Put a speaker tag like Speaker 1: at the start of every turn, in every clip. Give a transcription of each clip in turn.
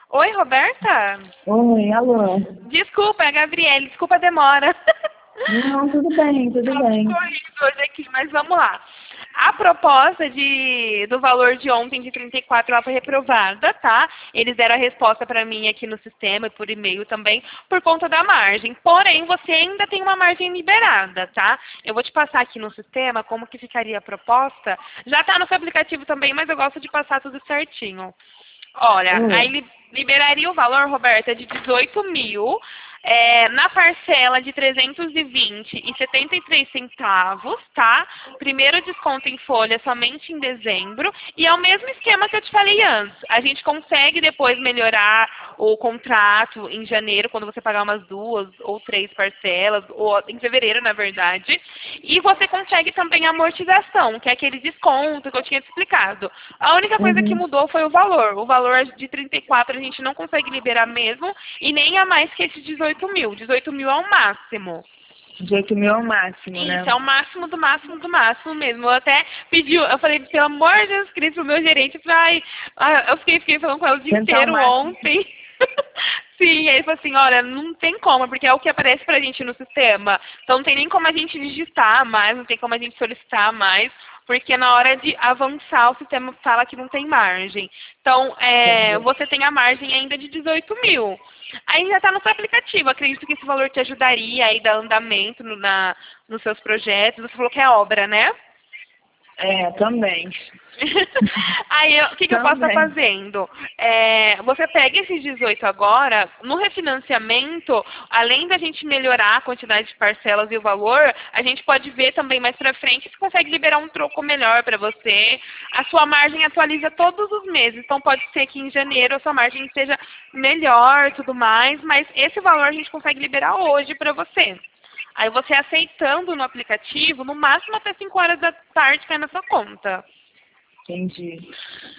Speaker 1: Oi, Roberta?
Speaker 2: Oi, alô.
Speaker 1: Desculpa, é a Gabriele, desculpa a demora.
Speaker 2: Não, tudo bem, tudo
Speaker 1: Tá bem
Speaker 2: bem.
Speaker 1: corrido hoje aqui, mas vamos lá. A proposta do valor de ontem de 34 ela foi reprovada, tá? Eles deram a resposta para mim aqui no sistema e por e-mail também, por conta da margem. Porém, você ainda tem uma margem liberada, tá? Eu vou te passar aqui no sistema como que ficaria a proposta. Já está no seu aplicativo também, mas eu gosto de passar tudo certinho. Olha, aí
Speaker 2: Oi.
Speaker 1: liberaria o valor, Roberta, de 18 mil, na parcela de 320,73 centavos, tá? Primeiro desconto em folha somente em dezembro. E é o mesmo esquema que eu te falei antes. A gente consegue depois melhorar o contrato em janeiro, quando você pagar umas 2 ou 3 parcelas, ou em fevereiro, na verdade. E você consegue também a amortização, que é aquele desconto que eu tinha te explicado. A única coisa que
Speaker 2: Uhum.
Speaker 1: mudou foi o valor. O valor de 34 a gente não consegue liberar mesmo, e nem a mais que esse 18 mil. 18 mil é o máximo.
Speaker 2: 18 mil é o máximo,
Speaker 1: Isso,
Speaker 2: né?
Speaker 1: é o máximo do máximo do máximo mesmo. Eu até pedi, eu falei, pelo amor de Jesus Cristo, pro meu gerente, eu fiquei falando com ela o dia
Speaker 2: Tentar o
Speaker 1: inteiro
Speaker 2: máximo.
Speaker 1: ontem. Sim, aí ele falou assim, olha, não tem como, porque é o que aparece pra gente no sistema. Então não tem nem como a gente digitar mais, não tem como a gente solicitar mais, porque na hora de avançar o sistema fala que não tem margem. Então,
Speaker 2: Entendi.
Speaker 1: você tem a margem ainda de 18 mil. Aí já está no seu aplicativo. Acredito que esse valor te ajudaria aí dar andamento nos seus projetos. Você falou que é obra, né?
Speaker 2: É, também.
Speaker 1: Aí, o que eu posso estar
Speaker 2: Também.
Speaker 1: fazendo? Você pega esses 18 agora, no refinanciamento, além da gente melhorar a quantidade de parcelas e o valor, a gente pode ver também mais pra frente se consegue liberar um troco melhor para você. A sua margem atualiza todos os meses, então pode ser que em janeiro a sua margem seja melhor, tudo mais, mas esse valor a gente consegue liberar hoje para você. Aí você aceitando no aplicativo, no máximo até 5 horas da tarde cai na sua conta.
Speaker 2: Entendi.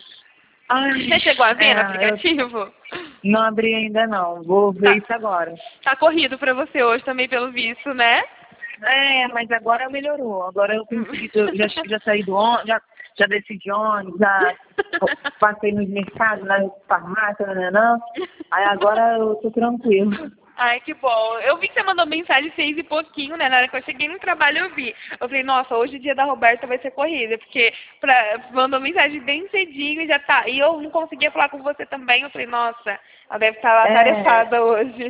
Speaker 2: Ai,
Speaker 1: Você chegou a ver no
Speaker 2: eu
Speaker 1: aplicativo?
Speaker 2: não abri ainda não. Vou ver
Speaker 1: Tá,
Speaker 2: isso agora.
Speaker 1: tá corrido pra você hoje também, pelo visto, né?
Speaker 2: É, mas agora melhorou. Agora eu
Speaker 1: Hum.
Speaker 2: consegui, eu já saí do ônibus, já desci de ônibus, já passei nos mercados, na farmácia, nananã. Aí agora eu tô tranquilo.
Speaker 1: Ai, que bom. Eu vi que você mandou mensagem 6 e pouquinho, né? Na hora que eu cheguei no trabalho eu vi. Eu falei, nossa, hoje o dia da Roberta vai ser corrida, porque mandou mensagem bem cedinho e já tá. E eu não conseguia falar com você também. Eu falei, nossa, ela deve estar lá
Speaker 2: É.
Speaker 1: tarefada hoje.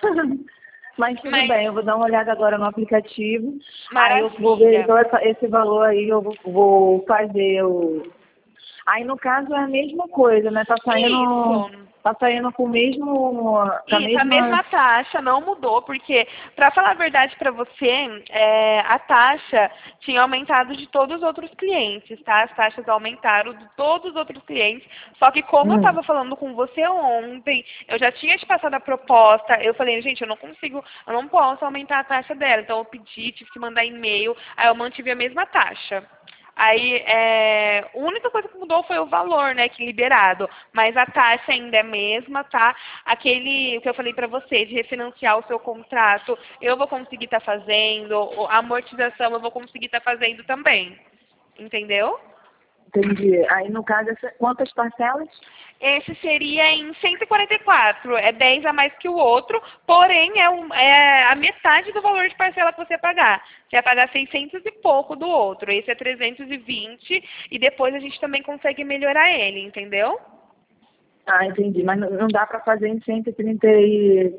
Speaker 2: Mas tudo
Speaker 1: Mas,
Speaker 2: bem, eu vou dar uma olhada agora no aplicativo. Aí eu vou ver
Speaker 1: maravilha.
Speaker 2: então esse valor aí, eu vou fazer o. Aí no caso é a mesma coisa, né?
Speaker 1: Isso.
Speaker 2: Tá saindo com o mesmo. Com a
Speaker 1: Isso, a
Speaker 2: mesma.
Speaker 1: mesma taxa não mudou, porque, para falar a verdade para você, a taxa tinha aumentado de todos os outros clientes, tá? As taxas aumentaram de todos os outros clientes, só que como eu
Speaker 2: Hum,
Speaker 1: estava falando com você ontem, eu já tinha te passado a proposta, eu falei, gente, eu não consigo, eu não posso aumentar a taxa dela, então eu pedi, tive que mandar e-mail, aí eu mantive a mesma taxa. Aí, a única coisa que mudou foi o valor, né, que liberado, mas a taxa ainda é a mesma, tá? Aquele que eu falei para você, de refinanciar o seu contrato, eu vou conseguir estar fazendo, a amortização eu vou conseguir estar fazendo também, entendeu?
Speaker 2: entendi. Aí no caso, quantas parcelas?
Speaker 1: Esse seria em 144, é 10 a mais que o outro, porém é a metade do valor de parcela que você ia pagar. Você ia pagar 600 e pouco do outro, esse é 320 e depois a gente também consegue melhorar ele, entendeu?
Speaker 2: Ah, entendi. Mas não dá para fazer em 130 e.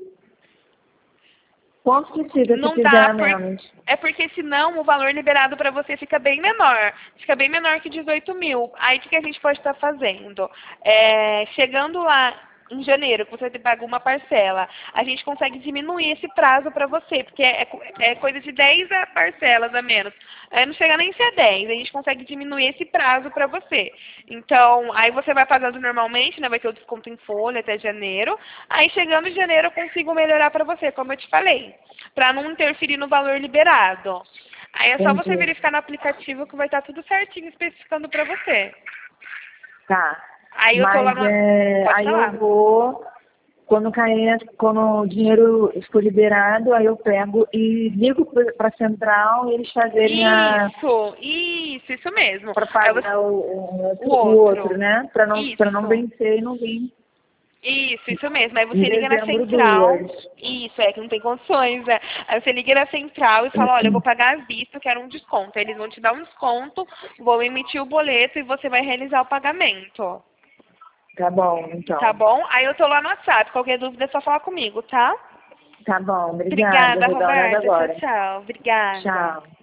Speaker 2: Quanto precisa se
Speaker 1: Não
Speaker 2: fizer
Speaker 1: dá,
Speaker 2: a menos?
Speaker 1: é porque senão o valor liberado para você fica bem menor. Fica bem menor que 18 mil. Aí o que a gente pode estar fazendo? Chegando lá em janeiro, que você paga uma parcela, a gente consegue diminuir esse prazo para você, porque é coisa de 10 parcelas a menos. Não chega nem a ser 10, a gente consegue diminuir esse prazo para você. Então, aí você vai pagando normalmente, né? Vai ter o desconto em folha até janeiro. Aí chegando em janeiro eu consigo melhorar para você, como eu te falei, para não interferir no valor liberado. Aí é só você
Speaker 2: Entendi.
Speaker 1: verificar no aplicativo que vai estar tudo certinho especificando para você.
Speaker 2: Tá.
Speaker 1: Aí eu tô lá
Speaker 2: Mas
Speaker 1: no... Pode
Speaker 2: aí eu
Speaker 1: falar.
Speaker 2: vou, quando o dinheiro for liberado, aí eu pego e ligo para a central e eles fazerem
Speaker 1: Isso mesmo.
Speaker 2: para
Speaker 1: Aí você,
Speaker 2: pagar
Speaker 1: o
Speaker 2: o outro,
Speaker 1: outro.
Speaker 2: né? Para não
Speaker 1: Isso.
Speaker 2: vencer e não vir.
Speaker 1: Isso mesmo. Aí
Speaker 2: Em
Speaker 1: você liga na
Speaker 2: dezembro
Speaker 1: central.
Speaker 2: 2.
Speaker 1: Isso, é que não tem condições, né? Aí você liga na central e fala, olha, eu vou pagar à vista, quero um desconto. Aí eles vão te dar um desconto, vão emitir o boleto e você vai realizar o pagamento.
Speaker 2: Tá bom,
Speaker 1: Tá
Speaker 2: então.
Speaker 1: bom? Aí eu tô lá no WhatsApp. Qualquer dúvida é só falar comigo, tá?
Speaker 2: Tá bom, obrigada.
Speaker 1: Obrigada,
Speaker 2: Vou dar uma olhada
Speaker 1: Roberta. Tchau,
Speaker 2: agora.
Speaker 1: tchau. Obrigada.
Speaker 2: Tchau.